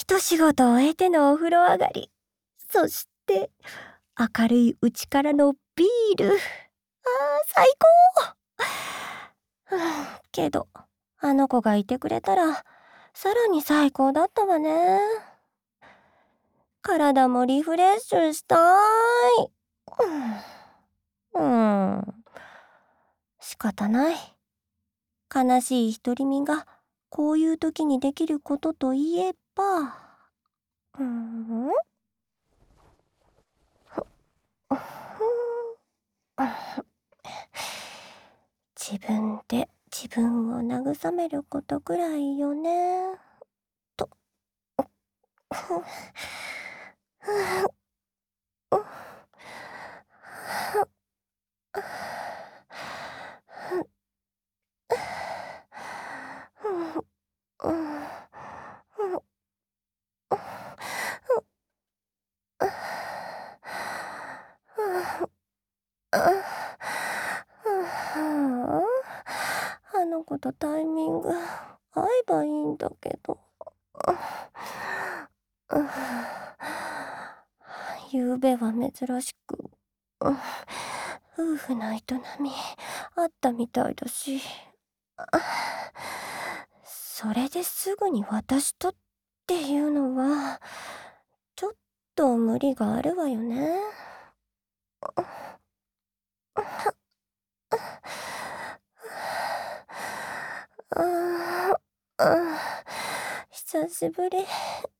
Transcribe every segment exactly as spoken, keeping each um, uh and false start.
一仕事終えてのお風呂上がり。そして、明るいうちからのビール。あー、最高！けど、あの子がいてくれたら、さらに最高だったわね。体もリフレッシュしたい。うん。うん。仕方ない。悲しい独り身が、こういう時にできることといえば、うーん自分で自分を慰めることくらいよね。と。あの子とタイミング合えばいいんだけど。ゆうべは珍しく夫婦の営みあったみたいだし、それですぐに私とっていうのはちょっと無理があるわよね。ああ、久しぶり。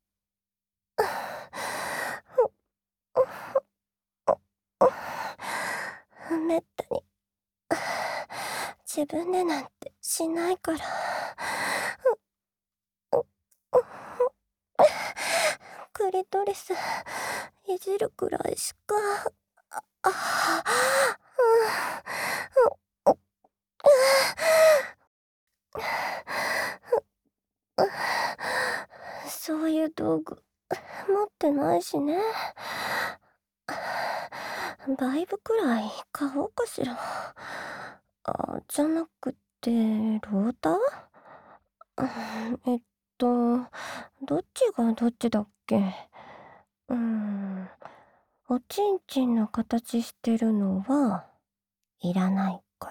めったに自分でなんてしないから。クリトリスいじるくらいしか。あそういう道具持ってないしね。バイブくらい買おうかしら。あ、じゃなくて、ローター？えっと、どっちがどっちだっけ？うーん、おちんちんの形してるのはいらないから。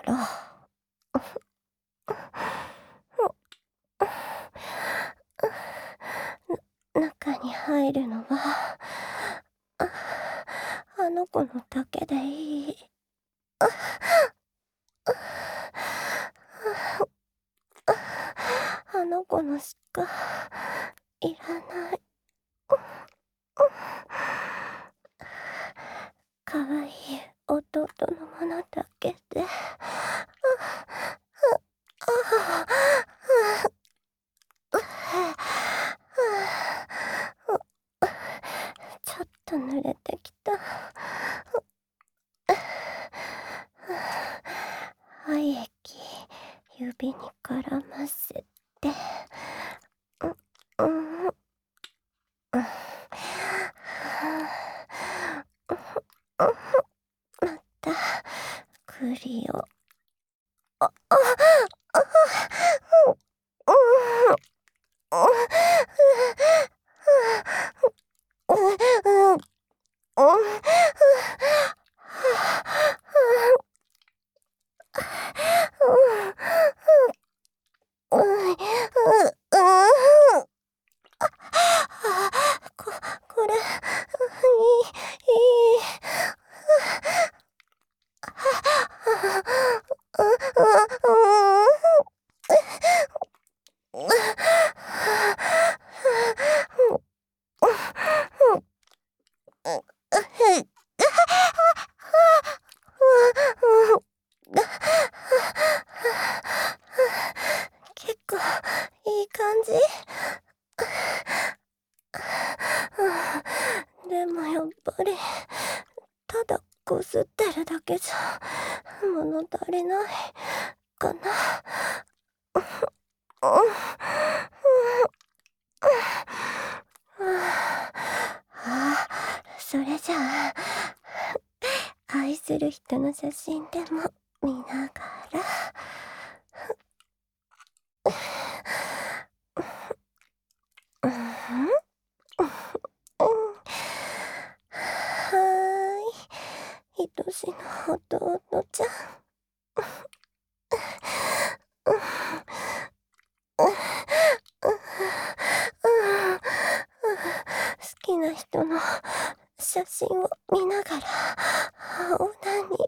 中に入るのは、あ、あの子のだけでいい。あの子のしかいらない。かわいい弟のものだけで。ちょっと濡れてきた。廃液指に絡ませて。うん、うん、また栗を。あ、あ、あ、こ、これ、いい、いい。結構いい感じ。でもやっぱりただこすってるだけじゃ物足りないかな。あ、それじゃあ愛する人の写真でも見ながら。うん弟ちゃん。好きな人の写真を見ながらオナニー。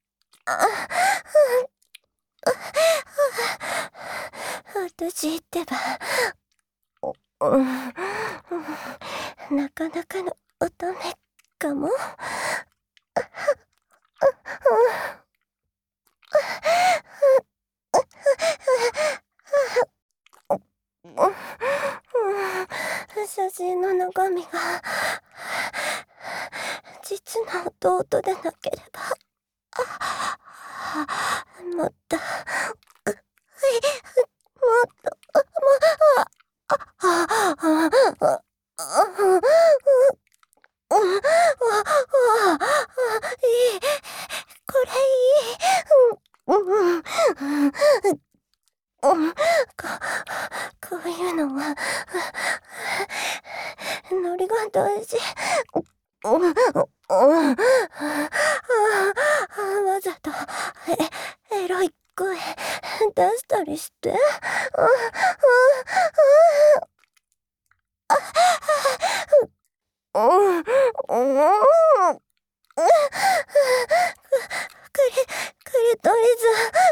私ってば、うん、なかなかの乙女かも。写真の中身が実の弟でなければ、もっと、もっと、いい、これいい。こ、こういうのはノリが大事。わざとエエロい声出したりして。クリ、クリトリズ、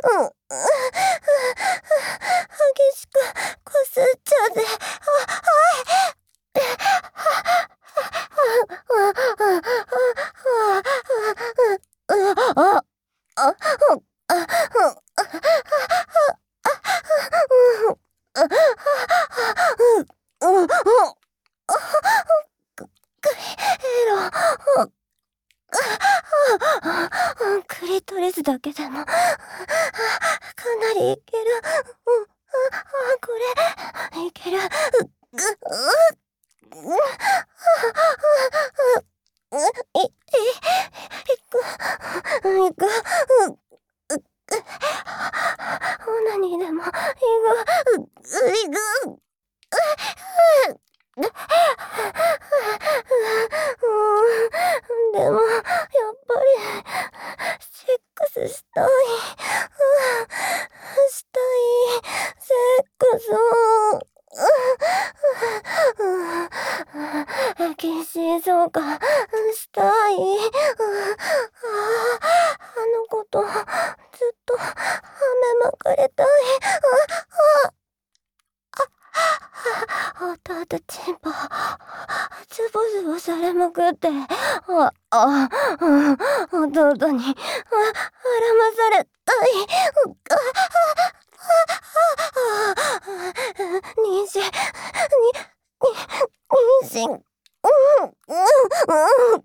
激しくこすっちゃって、クリトリスだけでもかなりいける。これいける。い、い、いく、いく、オナニーでもいく、いく。でもやっぱりセックスしたい。したいセックスを禁止そうかしたい。あの子とずっとはめまくりたい。弟チンポズボズボされまくって、あ、あ、弟にあらまされたい。妊娠、に、妊娠、うん、うん、うん。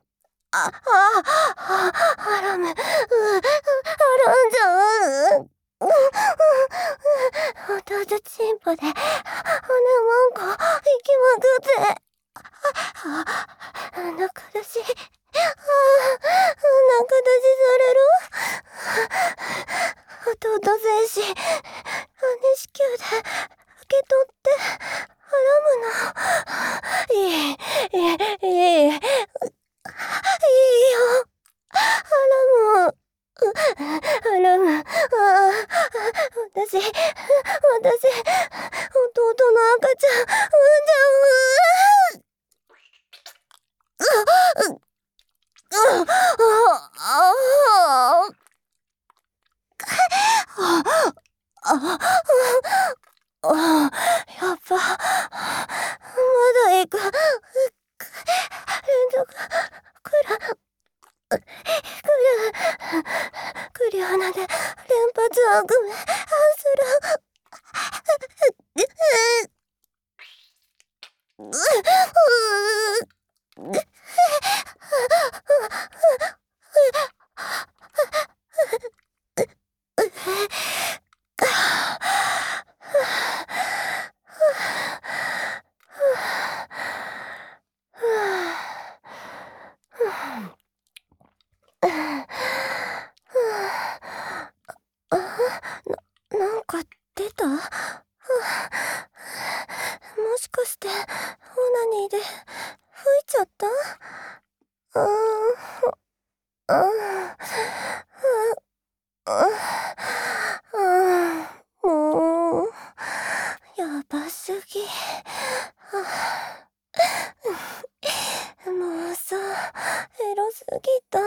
あ、あ、あらむ、あらんじゃう。弟チンポで骨もんこ行きまくって、中出し、中出しされる。弟精子、姉子宮で受け取ってはらむの。いい、いい、いい、いいよ。はらむ。あらむ、ああ、私、私、弟の赤ちゃん、産んじゃう。やっぱ、まだ行く。連続、くら、くる、くり穴で連発悪夢する。なんか出た？もしかしてオナニーで吹いちゃった？うーん、うん、 ああ、もう、やばすぎ。もうさ、エロすぎた。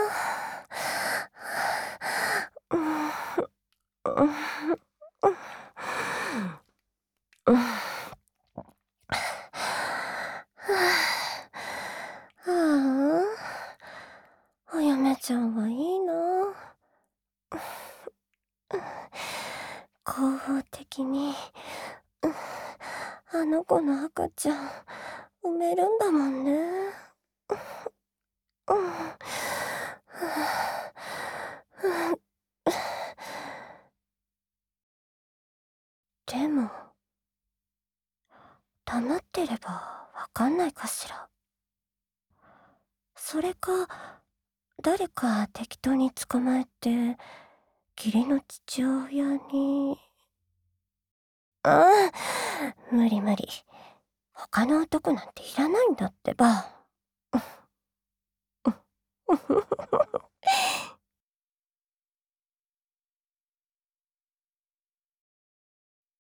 うん、うん、うん。はあ、あやめちゃんはいいな。合法的に、あの子の赤ちゃん産めるんだもんね。うん。でも、黙ってればわかんないかしら。それか、誰か適当に捕まえて、義理の父親に。ああ、無理無理。他の男なんていらないんだってば。